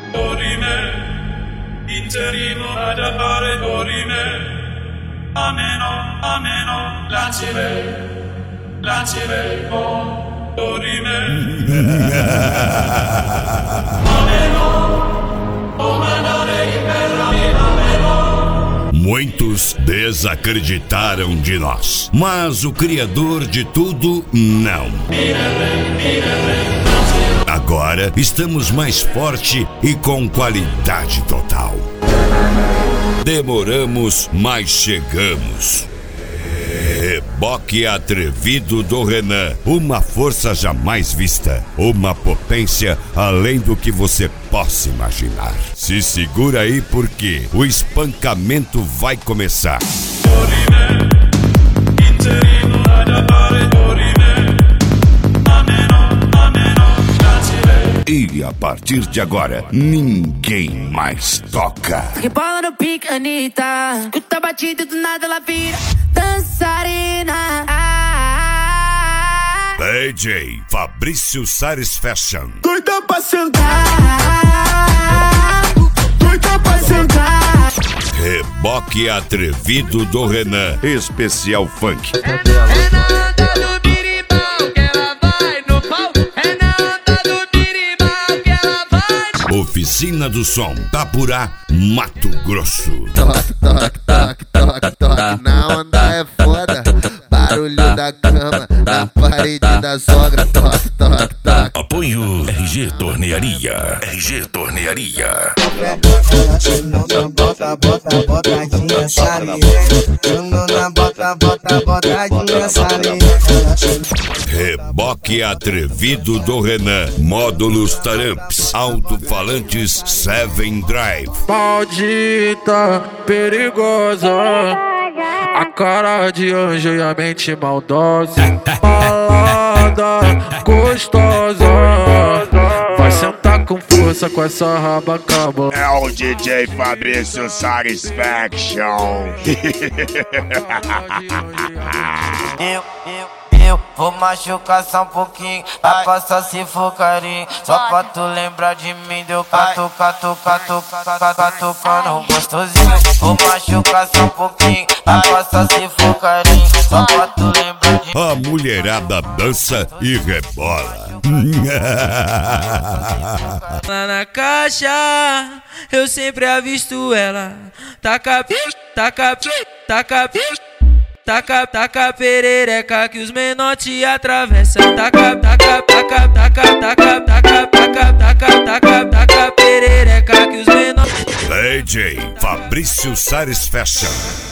dorime, interrimo ad appare dorime. Ameno, ameno, lancire, oh, dorime. Ameno, oh, mandare in bella ameno. Muitos desacreditaram de nós, mas o Criador de tudo não. Agora estamos mais forte e com qualidade total. Demoramos, mas chegamos. Reboque atrevido do Renan. Uma força jamais vista. Uma potência além do que você possa imaginar. Se segura aí porque o espancamento vai começar. E a partir de agora, ninguém mais toca. Rebola no pique, Anitta. Escuta a batida do nada, ela vira dançarina. DJ Fabrício Sares Fashion. Doida pra sentar. Doida pra sentar. Reboque atrevido do Renan. Especial funk. Oficina do Som, Tapurá, Mato Grosso. Toque, toque, toque, toque, toque, na onda é foda. Barulho da cama, na parede da sogra. Toque, toque, toque. Apoio RG Tornearia. RG Tornearia. Bota, botadinha, saliente. Bota, botadinha, saliente. Reboque atrevido do Renan. Módulos Taramps. Alto-falantes 7 Drive. Maldita, perigosa, a cara de anjo e a mente maldosa. Malada, gostosa, vai sentar com força com essa raba cabulosa. É o DJ Fabrício Sares Fashion. Eu vou machucar só um pouquinho, vai passar se for carinho. Só pra tu lembrar de mim, deu catucando gostosinho. Vou machucar só um pouquinho, vai passar se for carinho. Só pra tu lembrar de mim. A mulherada dança e rebola. Lá na caixa, eu sempre avisto ela. Taca perereca que os menor te atravessa. Taca perereca que os menor. DJ Fabrício Sares Fashion.